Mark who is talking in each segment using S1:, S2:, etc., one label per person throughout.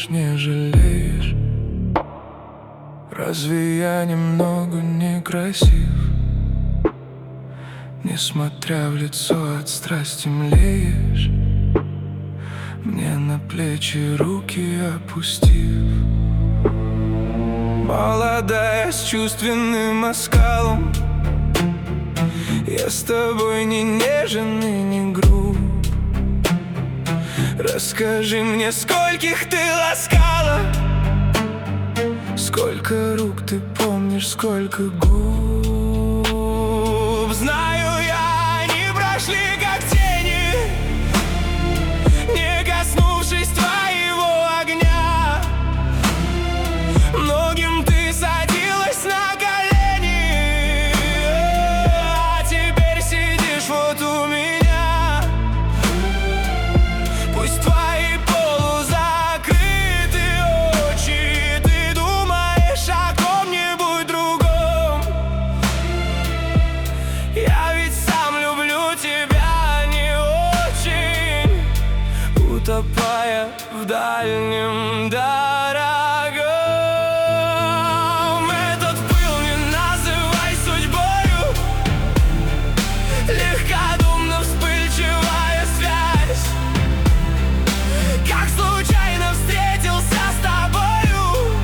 S1: любишь, не жалеешь? Разве я немного некрасив? Несмотря в лицо от страсти млеешь, мне на плечи руки опустив. Молодая с чувственным оскалом, я с тобой не нежен и не груб. Расскажи мне, скольких ты ласкала, сколько рук ты помнишь, сколько губ. Знаю я, они прошли как тени, не коснувшись твоего огня. Многим ты садилась на колени, а теперь сидишь вот у меня. Пусть твои полузакрыты очи, ты думаешь о ком-нибудь другом. Я ведь сам люблю тебя не очень, утопая в дальнем дорогом. Этот пыл не называй судьбою, легкодумно вспыльчивая связь. Как случайно встретился с тобою,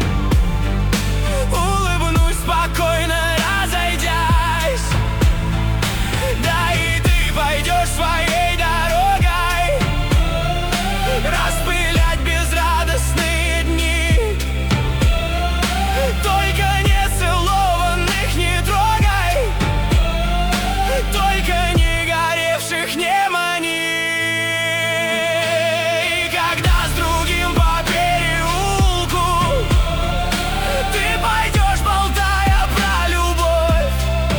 S1: улыбнусь спокойно, разойдясь. Да и ты пойдешь своей дорогой, распылять безрадостные дни. Только нецелованных не трогай, только не горевших не мани. И когда с другим по переулку ты пойдешь, болтая про любовь,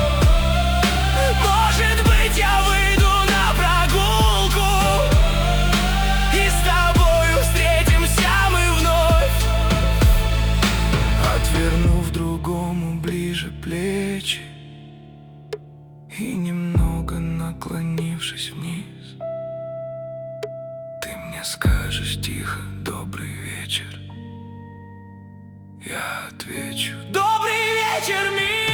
S1: может быть, я выйду на прогулку, и с тобою встретимся мы вновь. Отвернув другому ближе плечи и немного наклонившись вниз, ты мне скажешь тихо: добрый вечер. Я отвечу: добрый вечер, мир.